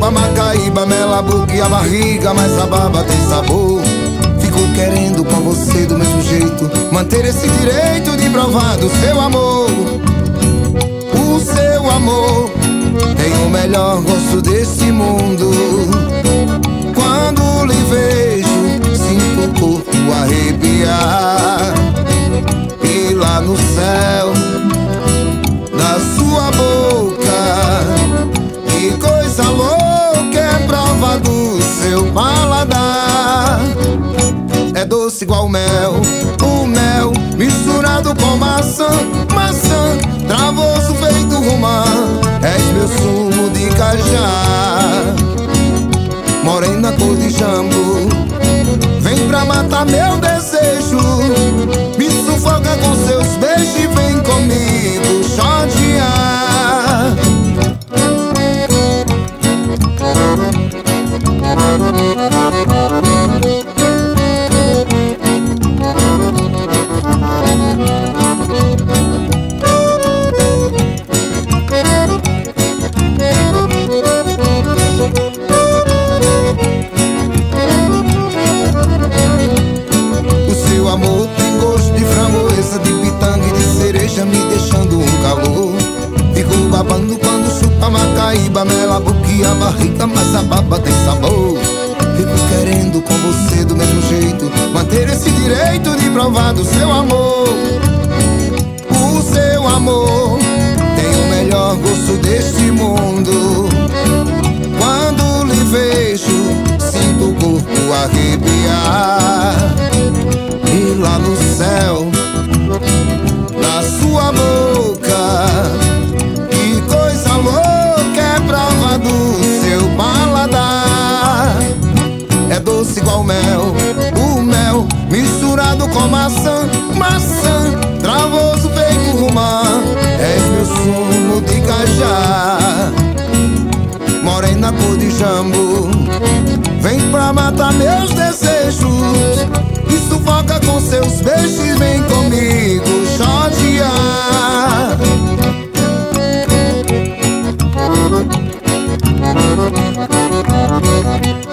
chupa Macaíba, mela a boca e a barriga, mas a baba tem sabor. Fico querendo com você do mesmo jeito, manter esse direito de provar do seu amor. O seu amor tem o melhor gosto desse mundo. Quando lhe vejo, sinto o corpo arrepiar. E lá no céu da sua boca, que coisa louca, é prova do seu paladar. É doce igual mel, o mel misturado com maçã, maçã, travoso feito romã. És meu sumo de cajá, morena cor de jambo. Vem pra matar meu desejo, me sufoca com seus beijos e vem comigo chatear. O amor tem gosto de framboesa, de pitanga e de cereja, me deixando um calor. Fico babando quando chupa Macaíba, mela a boca e a barriga, mas a baba tem sabor. Fico querendo com você do mesmo jeito, manter esse direito de provar do seu amor. O seu amor tem o melhor gosto deste mundo. Quando lhe vejo, sinto o corpo arrepiar. E lá no céu da sua boca, que coisa louca, é prova do seu paladar. É doce igual mel, o mel misturado com maçã, maçã, travoso feito romã. És meu sumo de cajá, morena cor de jambo. Vem pra matar meus desejos, me sufoca com seus beijos e vem comigo chatear.